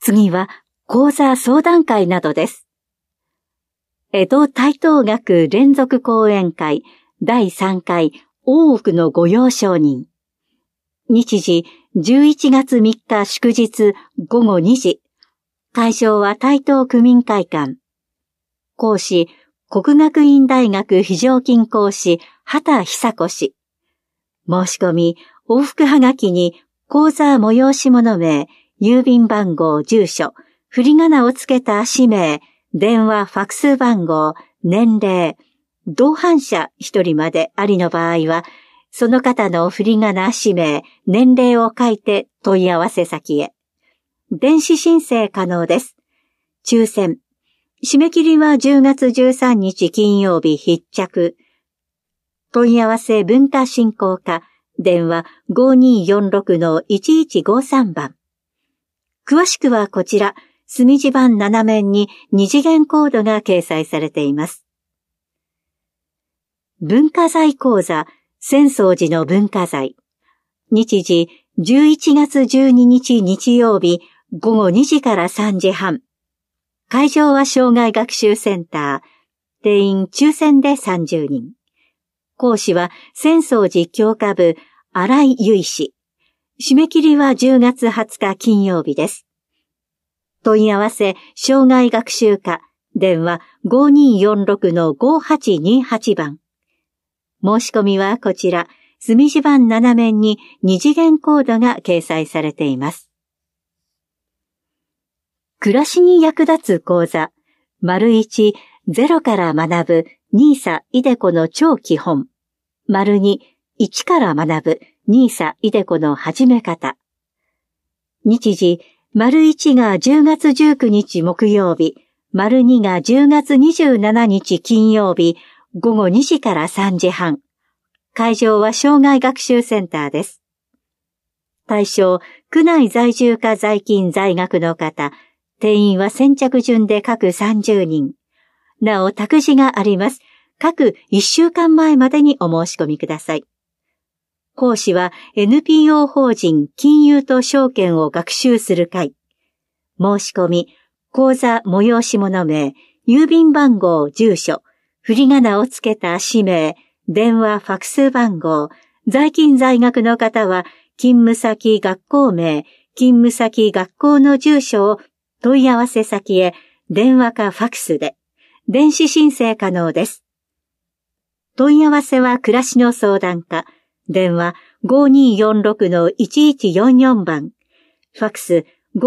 次は講座相談会などです。江戸台東学連続講演会第3回大奥の御用承認。日時11月3日祝日午後2時。会場は台東区民会館。講師、國學院大学非常勤講師、畑久子氏。申し込み、往復はがきに講座催し物名、郵便番号、住所、振り仮名をつけた氏名、電話、ファクス番号、年齢、同伴者1人までありの場合は、その方の振り仮名、氏名、年齢を書いて問い合わせ先へ。電子申請可能です。抽選。締め切りは10月13日金曜日必着。問い合わせ文化振興課、電話 5246-1153 番。詳しくはこちら、墨字盤7面に2次元コードが掲載されています。文化財講座、浅草寺の文化財。日時、11月12日日曜日、午後2時から3時半。会場は障害学習センター。定員抽選で30人。講師は浅草寺教科部、新井由衣氏。締め切りは10月20日金曜日です。問い合わせ、障害学習課、電話 5246-5828 番。申し込みはこちら、墨字盤7面に2次元コードが掲載されています。暮らしに役立つ講座、1、ゼロから学ぶ、NISA iDeCoの超基本。2、1から学ぶ、NISA iDeCoの始め方。日時、1が10月19日木曜日、2が10月27日金曜日、午後2時から3時半。会場は障害学習センターです。対象、区内在住か在勤在学の方、定員は先着順で各30人。なお、託児があります。各1週間前までにお申し込みください。講師は NPO 法人金融と証券を学習する会。申し込み、講座催し物名、郵便番号、住所、振り仮名をつけた氏名、電話、ファクス番号、在勤在学の方は、勤務先学校名、勤務先学校の住所を問い合わせ先へ電話かファクスで電子申請可能です。問い合わせは暮らしの相談課、電話 5246-1144 番、ファクス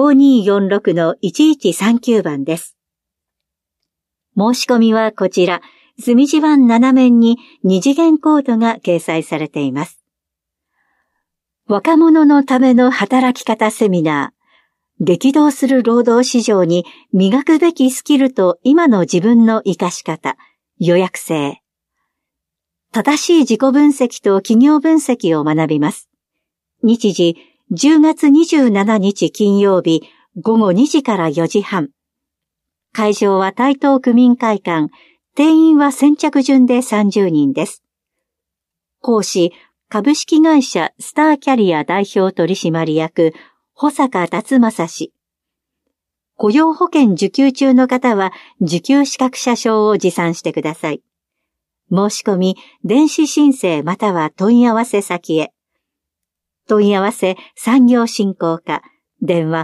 5246-1139 番です。申し込みはこちら、墨字盤7面に2次元コードが掲載されています。若者のための働き方セミナー。激動する労働市場に磨くべきスキルと今の自分の活かし方。予約制。正しい自己分析と企業分析を学びます。日時、10月27日金曜日、午後2時から4時半。会場は台東区民会館。定員は先着順で30人です。講師、株式会社スターキャリア代表取締役、保坂達正氏。雇用保険受給中の方は受給資格者証を持参してください。申し込み、電子申請または問い合わせ先へ。問い合わせ産業振興課、電話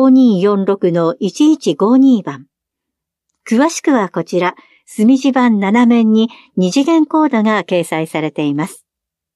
5246-1152 番。詳しくはこちら、墨字盤7面に2次元コードが掲載されています。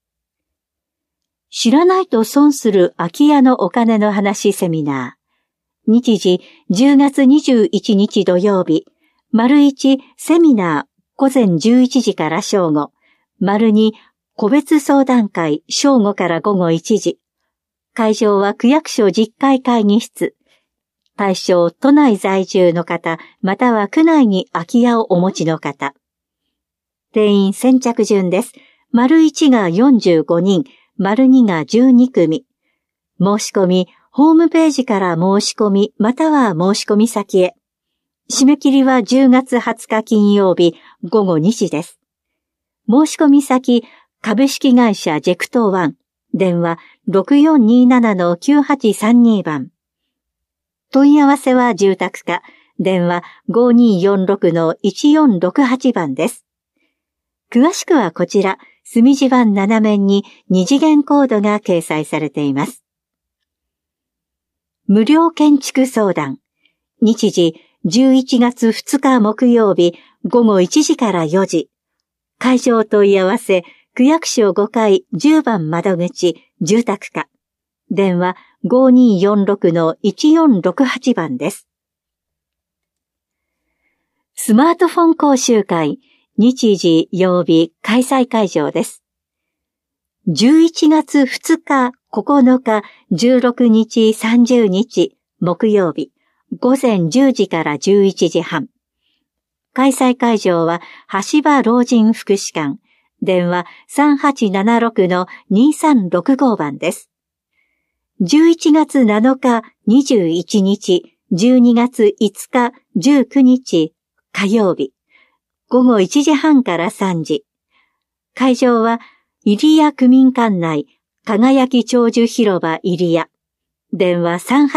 知らないと損する空き家のお金の話セミナー。日時10月21日土曜日。1セミナー午前11時から正午。2個別相談会正午から午後1時。会場は区役所10階会議室。対象、都内在住の方、または区内に空き家をお持ちの方。定員先着順です。1が45人、2が12組。申し込み、ホームページから申し込み、または申し込み先へ。締め切りは10月20日金曜日午後2時です。申し込み先、株式会社ジェクトワン、電話 6427-9832 番。 問い合わせは住宅課、電話 5246-1468 番です。詳しくはこちら、隅地版7面に2次元コードが掲載されています。無料建築相談。日時11月2日木曜日午後1時から4時。会場問い合わせ、区役所5階10番窓口、住宅課。電話 5246-1468 番です。スマートフォン講習会、日時曜日開催会場です。11月2日、9日、16日、30日、木曜日、午前10時から11時半。開催会場は、橋場老人福祉館、電話 3876-2365 番です。11月7日、21日、12月5日、19日、火曜日、午後1時半から3時。会場は、入谷区民館内、輝き長寿広場入谷。電話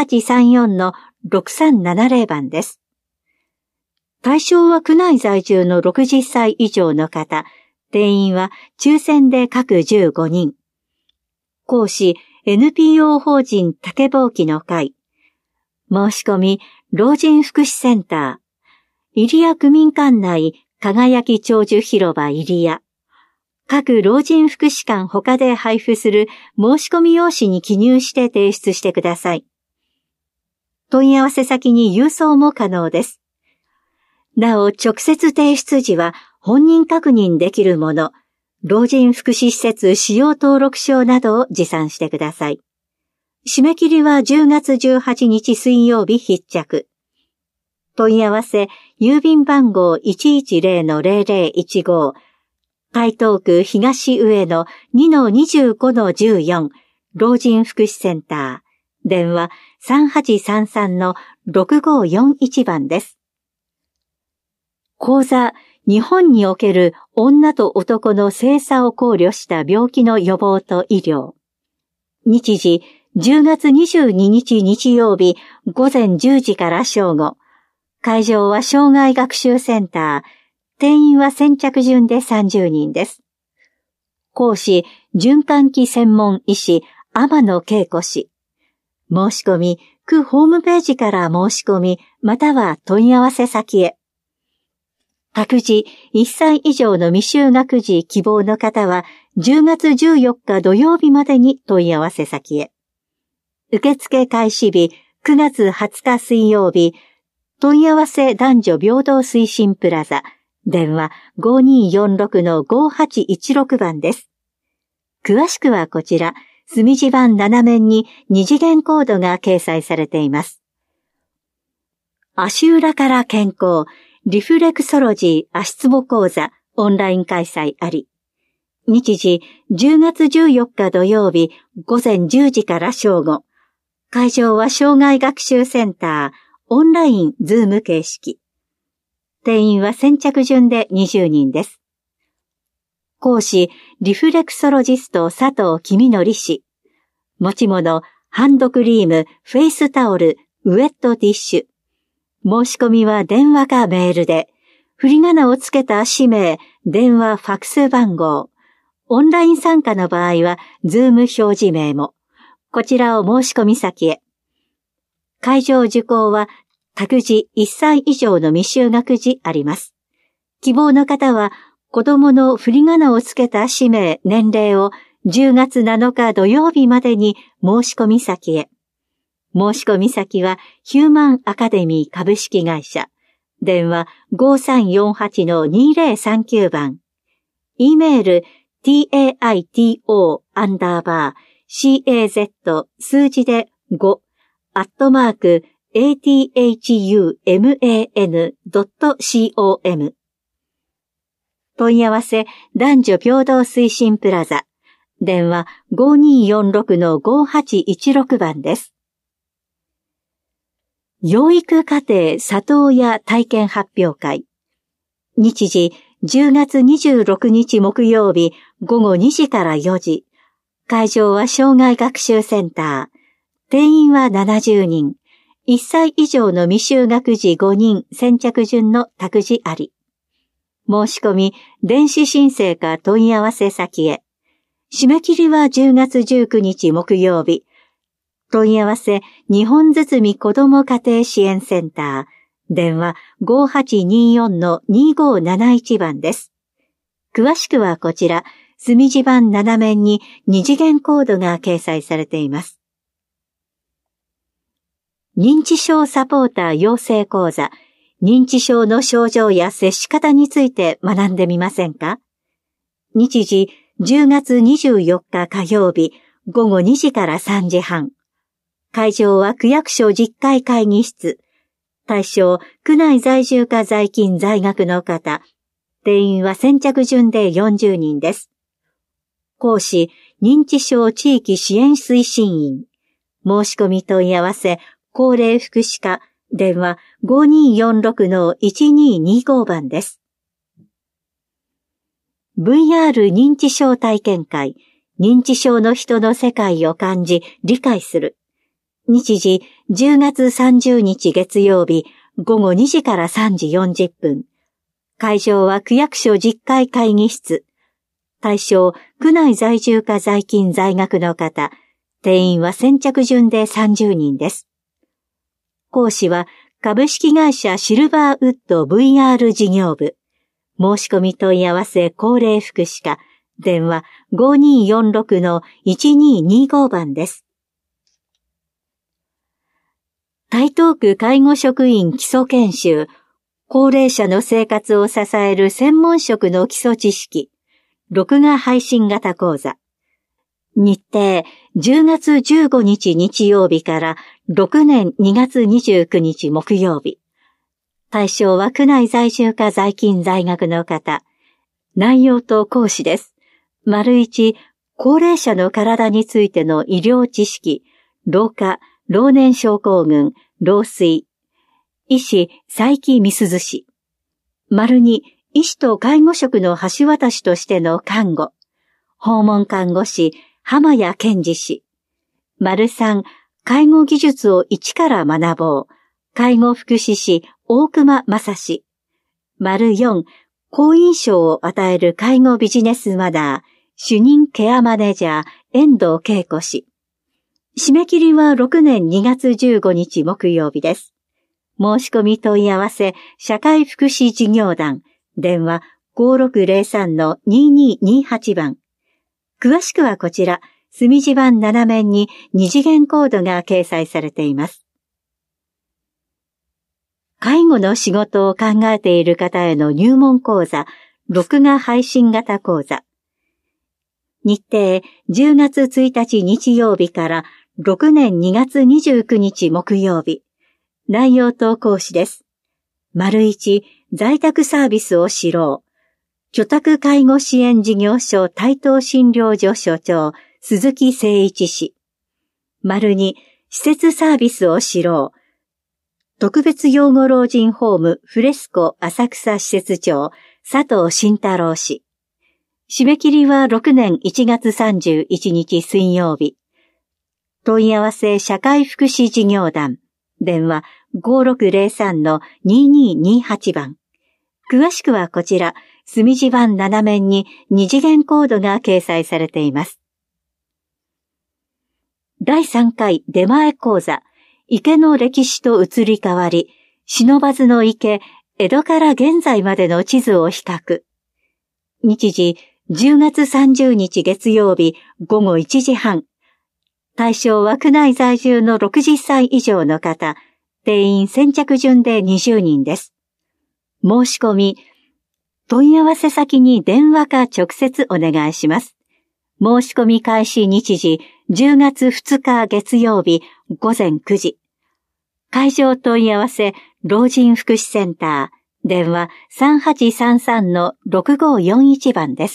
3834-6370 番です。対象は区内在住の60歳以上の方。定員は抽選で各15人。講師、NPO 法人竹ぼうきの会。申し込み、老人福祉センター。入谷区民館内、輝き長寿広場入谷。各老人福祉館他で配布する申し込み用紙に記入して提出してください。問い合わせ先に郵送も可能です。なお、直接提出時は本人確認できるもの、老人福祉施設使用登録証などを持参してください。締め切りは10月18日水曜日必着。問い合わせ、郵便番号 110-0015、台東区東上野 2-25-14 老人福祉センター。電話 3833-6541 番です。講座、日本における女と男の性差を考慮した病気の予防と医療。日時、10月22日日曜日午前10時から正午。会場は障害学習センター。定員は先着順で30人です。講師、循環器専門医師、天野恵子氏。申し込み、区ホームページから申し込み、または問い合わせ先へ。託児、1歳以上の未就学児希望の方は、10月14日土曜日までに問い合わせ先へ。受付開始日、9月20日水曜日、問い合わせ男女平等推進プラザ。電話 5246-5816 番です。詳しくはこちら、隅地版7面に2次元コードが掲載されています。足裏から健康、リフレクソロジー足つぼ講座、オンライン開催あり。日時、10月14日土曜日、午前10時から正午。会場は障害学習センター、オンラインズーム形式。定員は先着順で20人です。講師、リフレクソロジスト佐藤公則氏。持ち物、ハンドクリーム、フェイスタオル、ウェットティッシュ。申し込みは電話かメールで、振り仮名をつけた氏名、電話、ファクス番号。オンライン参加の場合は、ズーム表示名も。こちらを申し込み先へ。会場受講は、託児1歳以上の未就学児あります。希望の方は、子供の振り仮名をつけた氏名、年齢を10月7日土曜日までに申し込み先へ。申し込み先は、ヒューマンアカデミー株式会社。電話 5348-2039 番。e メール taito_caz 数字で5@athuman.com 問い合わせ男女平等推進プラザ電話 5246-5816 番です。養育課程里親体験発表会日時10月26日木曜日午後2時から4時会場は障害学習センター定員は70人。 1歳以上の未就学児5人先着順の託児あり。申し込み、電子申請か問い合わせ先へ。締め切りは10月19日木曜日。問い合わせ、日本堤子ども家庭支援センター。電話 5824-2571 番です。詳しくはこちら、墨字盤7面に2次元コードが掲載されています。認知症サポーター養成講座、認知症の症状や接し方について学んでみませんか？日時10月24日火曜日午後2時から3時半。会場は区役所10階会議室。対象、区内在住か在勤在学の方。定員は先着順で40人です。講師、認知症地域支援推進員。申し込み問い合わせ、高齢福祉課、電話 5246-1225 番です。VR 認知症体験会、認知症の人の世界を感じ、理解する。日時、10月30日月曜日、午後2時から3時40分。会場は区役所10階会議室。対象、区内在住か在勤在学の方。定員は先着順で30人です。講師は、株式会社シルバーウッド VR 事業部。申し込み問い合わせ高齢福祉課。電話 5246-1225 番です。台東区介護職員基礎研修。高齢者の生活を支える専門職の基礎知識。録画配信型講座。日程、10月15日日曜日から6年2月29日木曜日。対象は区内在住か在勤在学の方。内容と講師です。1、高齢者の体についての医療知識。老化、老年症候群、老衰。医師、佐伯美鈴氏。2、医師と介護職の橋渡しとしての看護。訪問看護師、浜谷健二氏。3、介護技術を一から学ぼう。介護福祉士、大熊正氏。4、好印象を与える介護ビジネスマナー、主任ケアマネージャー、遠藤恵子氏。締め切りは6年2月15日木曜日です。申し込み問い合わせ、社会福祉事業団、電話 5603-2228 番。詳しくはこちら、墨字盤7面に2次元コードが掲載されています。介護の仕事を考えている方への入門講座、録画配信型講座。日程、10月1日日曜日から6年2月29日木曜日。内容と講師です。1、在宅サービスを知ろう。居宅介護支援事業所台東診療所所長、鈴木誠一氏。2、施設サービスを知ろう。特別養護老人ホームフレスコ浅草施設長、佐藤慎太郎氏。締め切りは6年1月31日水曜日。問い合わせ社会福祉事業団。電話 5603-2228 番。詳しくはこちら、墨字盤7面に2次元コードが掲載されています。第3回出前講座、池の歴史と移り変わり、不忍の池、江戸から現在までの地図を比較。日時、10月30日月曜日午後1時半。対象は区内在住の60歳以上の方、定員先着順で20人です。申し込み、問い合わせ先に電話か直接お願いします。申し込み開始日時、10月2日月曜日午前9時。会場問い合わせ、老人福祉センター、電話 3833-6541 番です。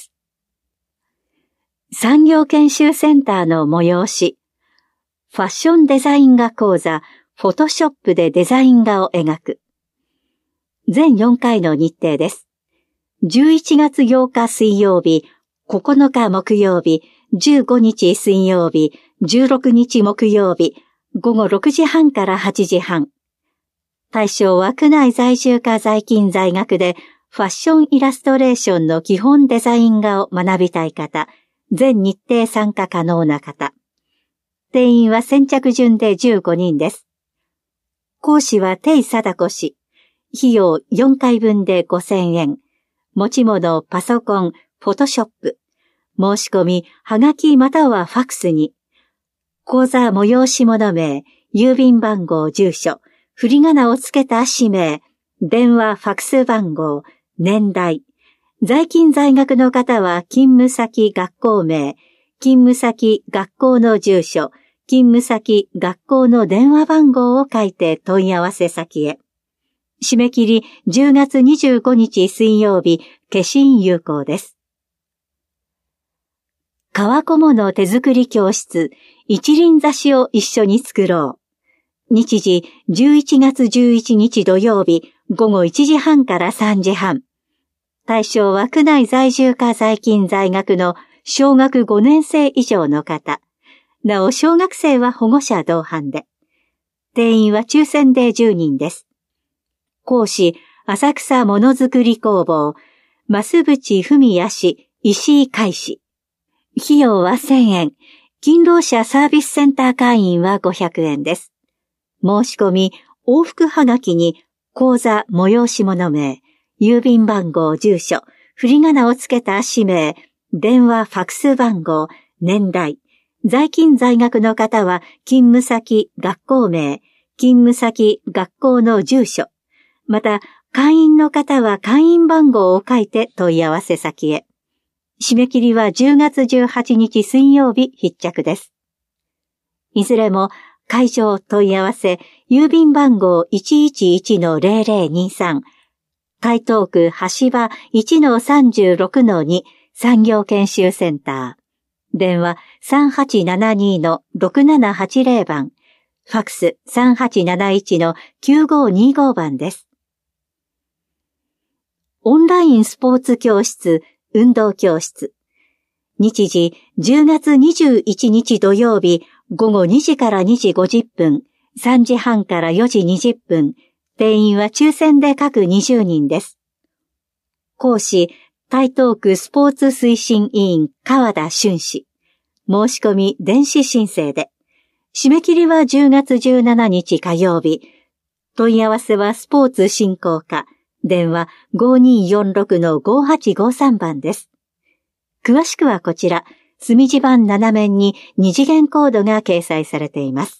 産業研修センターの催し、ファッションデザイン画講座、フォトショップでデザイン画を描く。全4回の日程です。11月8日水曜日、9日木曜日、15日水曜日、16日木曜日、 午後6時半から8時半。対象は区内在住か在勤在学でファッションイラストレーションの基本デザイン画を学びたい方、全日程参加可能な方。定員は先着順で15人です。講師は定貞子氏。費用4回分で5000円。持ち物、パソコン、フォトショップ。申し込み、はがきまたはファックスに。講座催し物名、郵便番号、住所、振り仮名をつけた氏名、電話、ファックス番号、年代。在勤在学の方は勤務先、学校名、勤務先、学校の住所、勤務先、学校の電話番号を書いて問い合わせ先へ。締め切り10月25日水曜日、消印有効です。革小物手作り教室、一輪挿しを一緒に作ろう。日時11月11日土曜日、午後1時半から3時半。対象は区内在住か在勤在学の小学5年生以上の方。なお、小学生は保護者同伴で。定員は抽選で10人です。講師、浅草ものづくり工房、増渕文也氏、石井海氏。費用は1000円。勤労者サービスセンター会員は500円です。申し込み、往復はがきに、講座催し物名、郵便番号、住所、振り仮名をつけた氏名、電話、ファックス番号、年代。在勤在学の方は、勤務先、学校名、勤務先、学校の住所。また、会員の方は会員番号を書いて問い合わせ先へ。締め切りは10月18日水曜日必着です。いずれも、会場問い合わせ、郵便番号 111-0023、台東区橋場 1-36-2 産業研修センター。電話 3872-6780 番。ファックス 3871-9525 番です。オンラインスポーツ教室、運動教室。日時10月21日土曜日午後2時から2時50分、3時半から4時20分。定員は抽選で各20人です。講師、台東区スポーツ推進委員川田俊氏。申し込み電子申請で。締め切りは10月17日火曜日。問い合わせはスポーツ振興課。電話 5246-5853 番です。詳しくはこちら、墨字盤7面に2次元コードが掲載されています。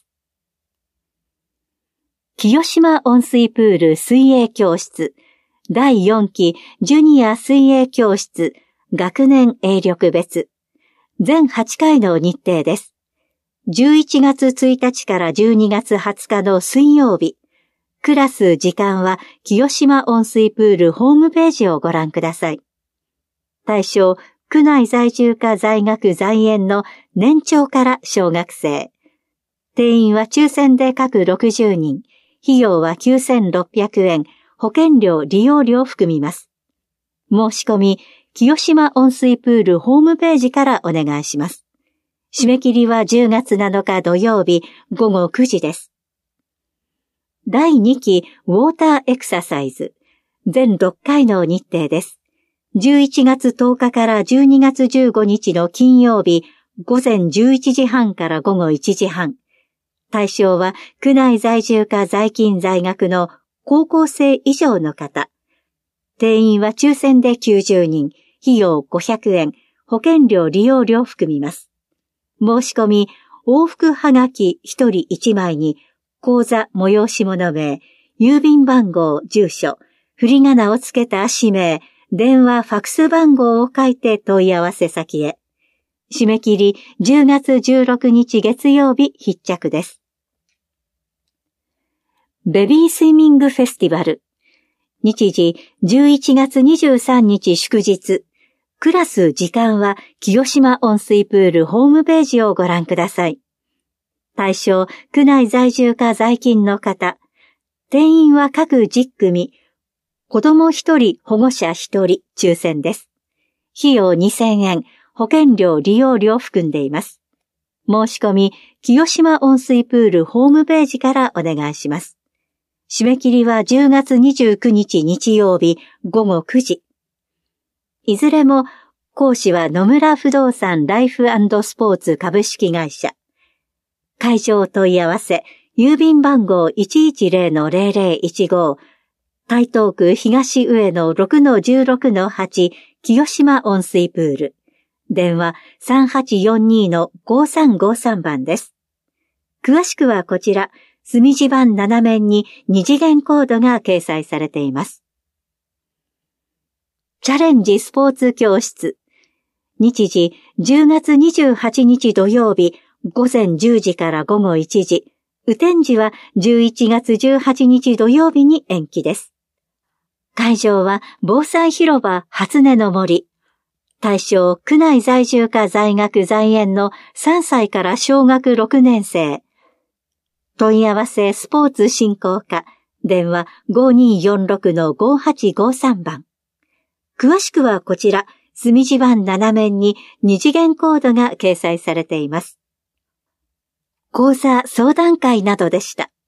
清島温水プール水泳教室。第4期ジュニア水泳教室。学年泳力別。全8回の日程です。11月1日から12月20日の水曜日。クラス時間は清島温水プールホームページをご覧ください。対象、区内在住か在学在園の年長から小学生。定員は抽選で各60人。費用は9600円。保険料利用料含みます。申し込み、清島温水プールホームページからお願いします。締め切りは10月7日土曜日午後9時です。第2期ウォーターエクササイズ。全6回の日程です。11月10日から12月15日の金曜日午前11時半から午後1時半。対象は区内在住か在勤在学の高校生以上の方。定員は抽選で90人。費用500円。保険料利用料含みます。申し込み、往復はがき1人1枚に、講座催し物名、郵便番号、住所、振り仮名をつけた氏名、電話、ファックス番号を書いて問い合わせ先へ。締め切り10月16日月曜日必着です。ベビースイミングフェスティバル。日時11月23日祝日。クラス時間は清島温水プールホームページをご覧ください。対象、区内在住か在勤の方。定員は各10組。子供1人、保護者1人、抽選です。費用2000円、保険料利用料含んでいます。 申し込み、清島温水プールホームページからお願いします。締め切りは10月29日日曜日午後9時。いずれも、講師は野村不動産ライフ&スポーツ株式会社。会場問い合わせ、郵便番号 110-0015、台東区東上野 6-16-8 清島温水プール。電話 3842-5353 番です。詳しくはこちら、墨字盤7面に2次元コードが掲載されています。チャレンジスポーツ教室。日時10月28日土曜日午前10時から午後1時。雨天時は11月18日土曜日に延期です。会場は防災広場初音の森。対象区内在住か在学在園の3歳から小学6年生。問い合わせスポーツ振興課。電話 5246-5853 番。詳しくはこちら、墨字盤7面に2次元コードが掲載されています。講座相談会などでした。